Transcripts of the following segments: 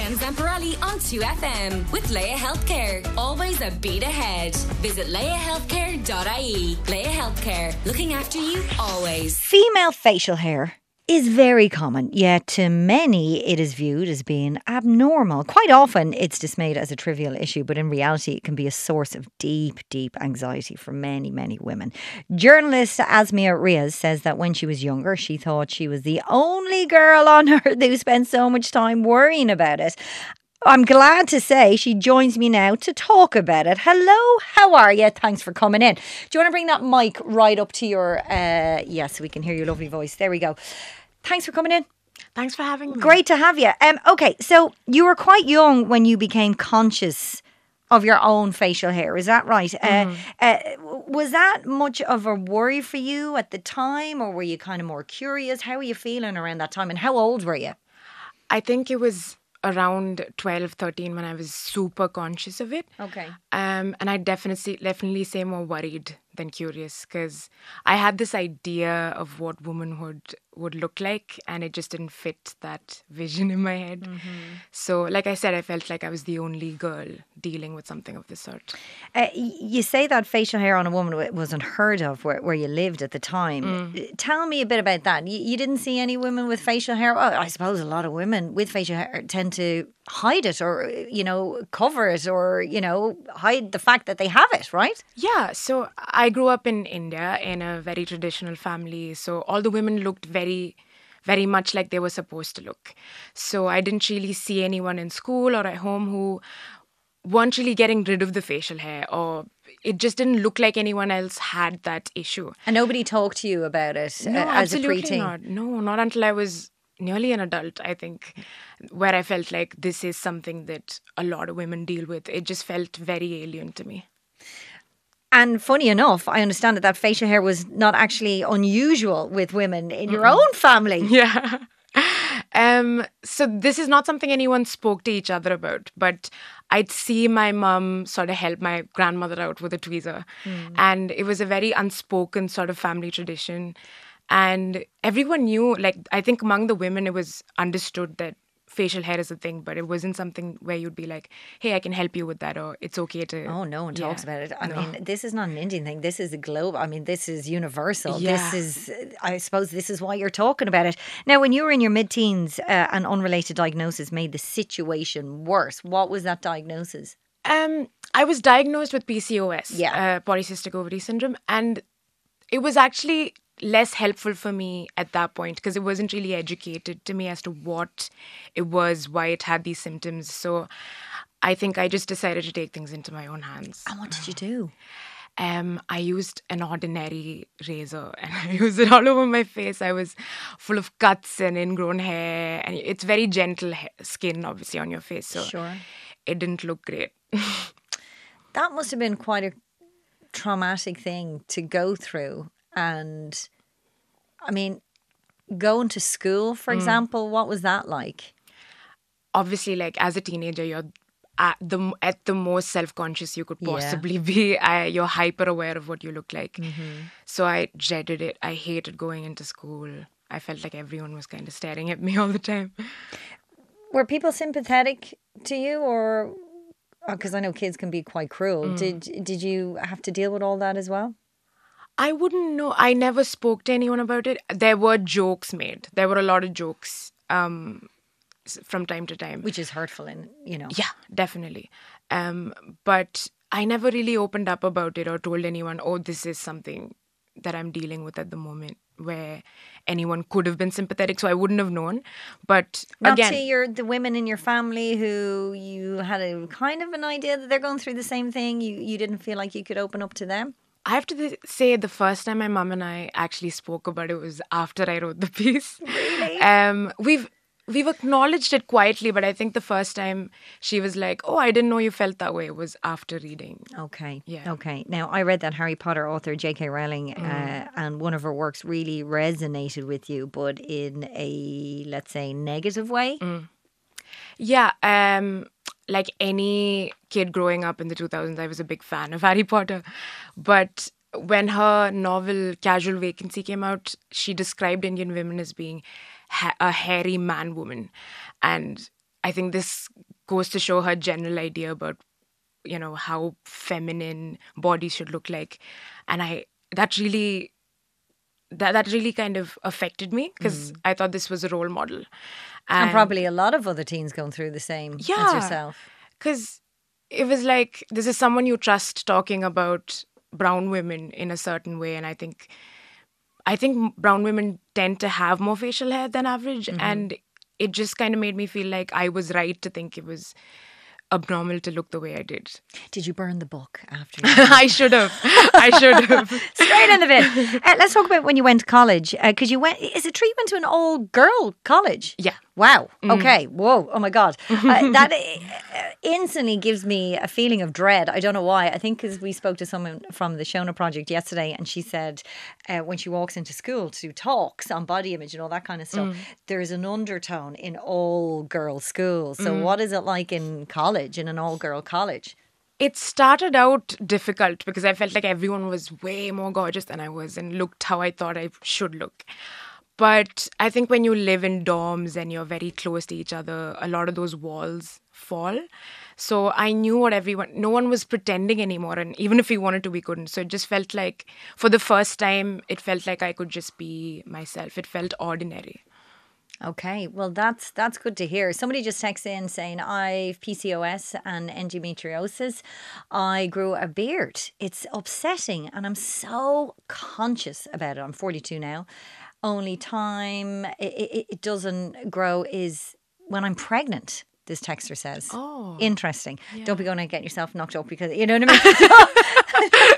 Jen Zamparelli on 2FM with Leia Healthcare. Always a beat ahead. Visit leiahealthcare.ie. Leia Healthcare, looking after you always. Female facial hair is very common, yet to many it is viewed as being abnormal. Quite often it's dismissed as a trivial issue, but in reality it can be a source of deep, deep anxiety for many, many women. Journalist Asmia Riaz says that when she was younger, she thought she was the only girl on earth who spent so much time worrying about it. I'm glad to say she joins me now to talk about it. Hello, how are you? Thanks for coming in. Do you want to bring that mic right up to your... yes, we can hear your lovely voice. There we go. Thanks for coming in. Thanks for having me. Great to have you. Okay, so you were quite young when you became conscious of your own facial hair. Is that right? Was that much of a worry for you at the time, or were you kind of more curious? How were you feeling around that time, and how old were you? I think it was around 12, 13 when I was super conscious of it. Okay. And I definitely say more worried than curious, because I had this idea of what womanhood would look like, and it just didn't fit that vision in my head. So, like I said, I felt like I was the only girl dealing with something of this sort. You say that facial hair on a woman was unheard of where you lived at the time. Tell me a bit about that. You didn't see any women with facial hair? Well, I suppose a lot of women with facial hair tend to hide it, or, cover it, or, hide the fact that they have it, right? Yeah, so I grew up in India in a very traditional family. So all the women looked very, very much like they were supposed to look. So I didn't really see anyone in school or at home who weren't really getting rid of the facial hair, or it just didn't look like anyone else had that issue. And nobody talked to you about it as a preteen? Not. No, not until I was nearly an adult, I think, where I felt like this is something that a lot of women deal with. It just felt very alien to me. And funny enough, I understand that facial hair was not actually unusual with women in your own family. Yeah. So this is not something anyone spoke to each other about, but I'd see my mum sort of help my grandmother out with a tweezer. And it was a very unspoken sort of family tradition. And everyone knew, I think among the women, it was understood that facial hair is a thing, but it wasn't something where you'd be like, hey, I can help you with that, or it's okay to... Oh, no one talks about it. I mean, this is not an Indian thing. This is a global... I mean, this is universal. Yeah. This is... I suppose this is why you're talking about it. Now, when you were in your mid-teens, an unrelated diagnosis made the situation worse. What was that diagnosis? I was diagnosed with PCOS, polycystic ovary syndrome, and it was actually less helpful for me at that point, because it wasn't really educated to me as to what it was, why it had these symptoms. So I think I just decided to take things into my own hands. And what did you do? I used an ordinary razor, and I used it all over my face. I was full of cuts and ingrown hair, and it's very gentle skin, obviously, on your face. So Sure. It didn't look great. That must have been quite a traumatic thing to go through. And, I mean, going to school, for example, what was that like? Obviously, as a teenager, you're at the most self-conscious you could possibly be. You're hyper aware of what you look like. So I dreaded it. I hated going into school. I felt like everyone was kind of staring at me all the time. Were people sympathetic to you, or... Because I know kids can be quite cruel. Did you have to deal with all that as well? I wouldn't know. I never spoke to anyone about it. There were jokes made. There were a lot of jokes from time to time. Which is hurtful, Yeah, definitely. But I never really opened up about it or told anyone, oh, this is something that I'm dealing with at the moment, where anyone could have been sympathetic, so I wouldn't have known. But not again, to the women in your family who you had a kind of an idea that they're going through the same thing. You didn't feel like you could open up to them? I have to say the first time my mum and I actually spoke about it was after I wrote the piece. Really? We've acknowledged it quietly, but I think the first time she was like, oh, I didn't know you felt that way, was after reading. Okay. Yeah. Okay. Now, I read that Harry Potter author J.K. Rowling and one of her works really resonated with you, but in a, let's say, negative way. Yeah. Like any kid growing up in the 2000s, I was a big fan of Harry Potter. But when her novel Casual Vacancy came out, she described Indian women as being a hairy man-woman. And I think this goes to show her general idea about, how feminine bodies should look like. And that really kind of affected me because I thought this was a role model. And probably a lot of other teens going through the same as yourself. Because it was like, this is someone you trust talking about brown women in a certain way. And I think brown women tend to have more facial hair than average. And it just kind of made me feel like I was right to think it was abnormal to look the way I did. Did you burn the book after? I should have. Straight in the bin. Let's talk about when you went to college. Because you went, is it treatment to an all-girl college? Yeah. Wow. Okay. Whoa. Oh my God. That instantly gives me a feeling of dread. I don't know why. I think because we spoke to someone from the Shona Project yesterday, and she said when she walks into school to do talks on body image and all that kind of stuff, there's an undertone in all girl schools. So what is it like in college, in an all girl college? It started out difficult because I felt like everyone was way more gorgeous than I was and looked how I thought I should look. But I think when you live in dorms and you're very close to each other, a lot of those walls fall. So I knew no one was pretending anymore. And even if we wanted to, we couldn't. So it just felt like, for the first time, it felt like I could just be myself. It felt ordinary. Okay, well, that's good to hear. Somebody just texted in saying, I've PCOS and endometriosis. I grew a beard. It's upsetting and I'm so conscious about it. I'm 42 now. Only time it doesn't grow is when I'm pregnant, this texter says. Oh. Interesting. Yeah. Don't be going to get yourself knocked up because, you know what I mean?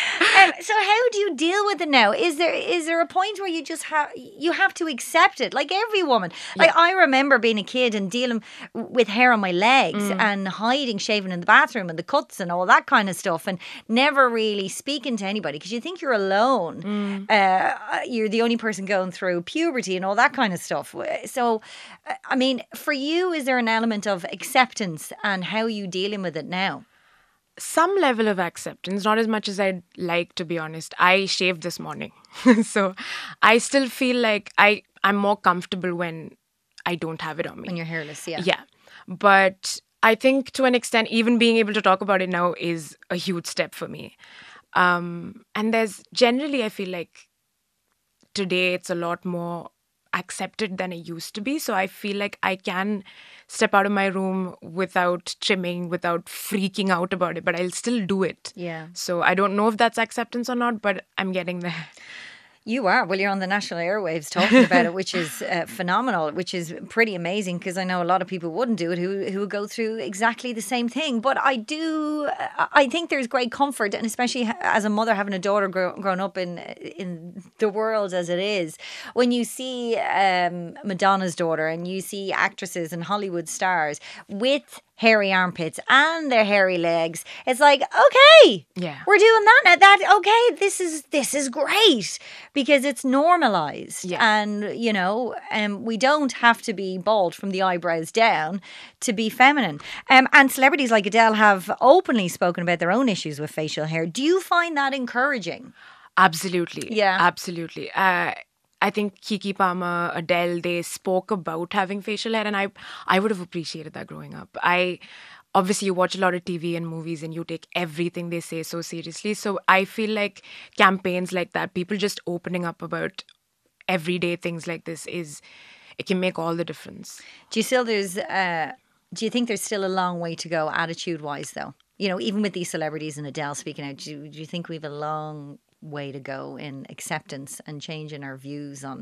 So how do you deal with it now? Is there a point where you have to accept it, like every woman? Yeah. Like I remember being a kid and dealing with hair on my legs and hiding, shaving in the bathroom and the cuts and all that kind of stuff, and never really speaking to anybody because you think you're alone. You're the only person going through puberty and all that kind of stuff. So, I mean, for you, is there an element of acceptance, and how are you dealing with it now? Some level of acceptance, not as much as I'd like, to be honest. I shaved this morning. So I still feel like I'm more comfortable when I don't have it on me. When you're hairless, yeah. Yeah. But I think to an extent, even being able to talk about it now is a huge step for me. And there's generally, I feel like today it's a lot more accepted than it used to be. So I feel like I can step out of my room without trimming, without freaking out about it, but I'll still do it. Yeah. So I don't know if that's acceptance or not, but I'm getting there. You are. Well, you're on the national airwaves talking about it, which is phenomenal, which is pretty amazing, because I know a lot of people wouldn't do it who would go through exactly the same thing. But I think there's great comfort, and especially as a mother having a daughter grown up in the world as it is, when you see Madonna's daughter and you see actresses and Hollywood stars with hairy armpits and their hairy legs, it's like, okay, yeah, we're doing that now. Okay, this is great because it's normalized. Yeah. And we don't have to be bald from the eyebrows down to be feminine. And celebrities like Adele have openly spoken about their own issues with facial hair. Do you find that encouraging? Absolutely. Yeah. Absolutely. I think Keke Palmer, Adele, they spoke about having facial hair, and I would have appreciated that growing up. Obviously, you watch a lot of TV and movies and you take everything they say so seriously. So I feel like campaigns like that, people just opening up about everyday things like this, it can make all the difference. Do you think there's still a long way to go attitude-wise, though? You know, even with these celebrities and Adele speaking out, do you think we have a long way to go in acceptance and changing our views on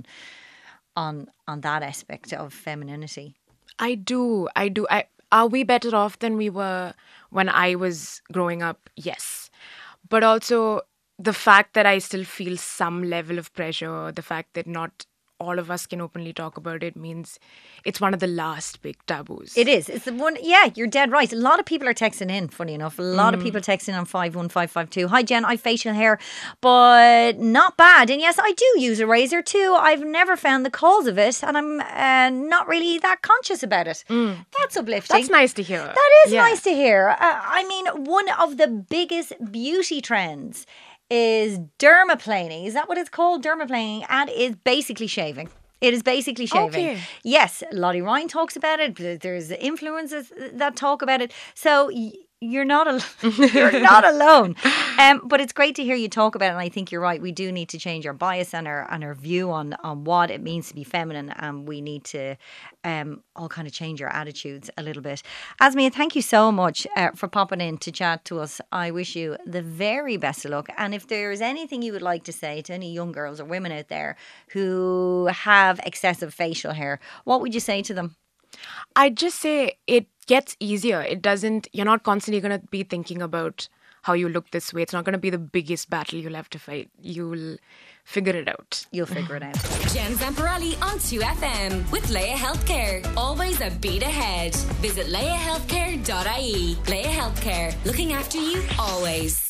that aspect of femininity? I do. Are we better off than we were when I was growing up? Yes. But also the fact that I still feel some level of pressure, the fact that not all of us can openly talk about it, means it's one of the last big taboos. It is. It's the one. Yeah, you're dead right. A lot of people are texting in, funny enough. A lot of people texting on 51552. Hi, Jen, I have facial hair, but not bad. And yes, I do use a razor too. I've never found the cause of it, and I'm not really that conscious about it. That's uplifting. That's nice to hear. That is nice to hear. I mean, one of the biggest beauty trends is dermaplaning. Is that what it's called? Dermaplaning, and is basically shaving. It is basically shaving. Okay. Yes, Lottie Ryan talks about it. There's influencers that talk about it. So you're not you're not alone. But it's great to hear you talk about it. And I think you're right. We do need to change our bias and our view on what it means to be feminine. And we need to all kind of change our attitudes a little bit. Asmia, thank you so much for popping in to chat to us. I wish you the very best of luck. And if there's anything you would like to say to any young girls or women out there who have excessive facial hair, what would you say to them? I'd just say it gets easier. You're not constantly going to be thinking about how you look this way. It's not going to be the biggest battle you'll have to fight. You'll figure it out. You'll figure it out. Jen Zamparelli on 2FM with Leia Healthcare. Always a beat ahead. Visit leiahealthcare.ie. Leia Healthcare. Looking after you always.